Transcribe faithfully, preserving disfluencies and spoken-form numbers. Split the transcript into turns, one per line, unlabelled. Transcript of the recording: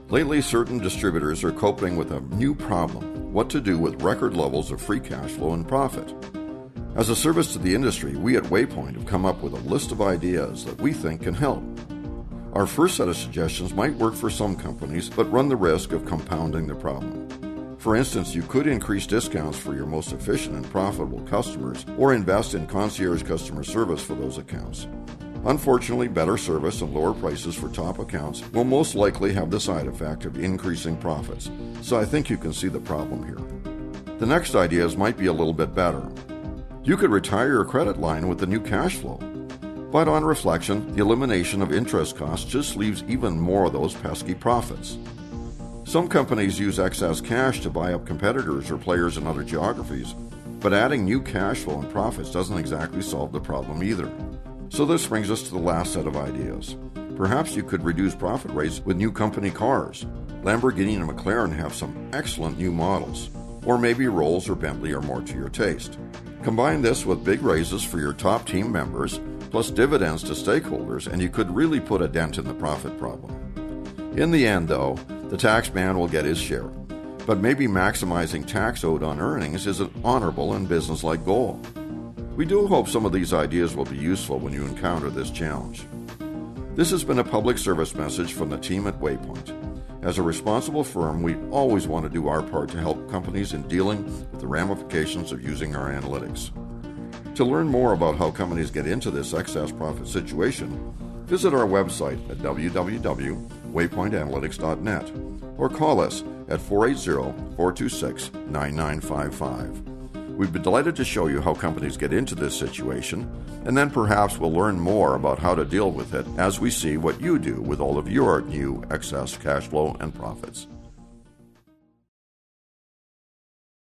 Lately, certain distributors are coping with a new problem: what to do with record levels of free cash flow and profit. As a service to the industry, we at Waypoint have come up with a list of ideas that we think can help. Our first set of suggestions might work for some companies, but run the risk of compounding the problem. For instance, you could increase discounts for your most efficient and profitable customers, or invest in concierge customer service for those accounts. Unfortunately, better service and lower prices for top accounts will most likely have the side effect of increasing profits, so I think you can see the problem here. The next ideas might be a little bit better. You could retire your credit line with the new cash flow. But on reflection, the elimination of interest costs just leaves even more of those pesky profits. Some companies use excess cash to buy up competitors or players in other geographies, but adding new cash flow and profits doesn't exactly solve the problem either. So this brings us to the last set of ideas. Perhaps you could reduce profit rates with new company cars. Lamborghini and McLaren have some excellent new models, or maybe Rolls or Bentley are more to your taste. Combine this with big raises for your top team members, plus dividends to stakeholders, and you could really put a dent in the profit problem. In the end, though, the tax man will get his share, but maybe maximizing tax owed on earnings is an honorable and businesslike goal. We do hope some of these ideas will be useful when you encounter this challenge. This has been a public service message from the team at Waypoint. As a responsible firm, we always want to do our part to help companies in dealing with the ramifications of using our analytics. To learn more about how companies get into this excess profit situation, visit our website at w w w dot waypoint analytics dot net or call us at four eight zero, four two six, nine nine five five. We'd be delighted to show you how companies get into this situation, and then perhaps we'll learn more about how to deal with it as we see what you do with all of your new excess cash flow and profits.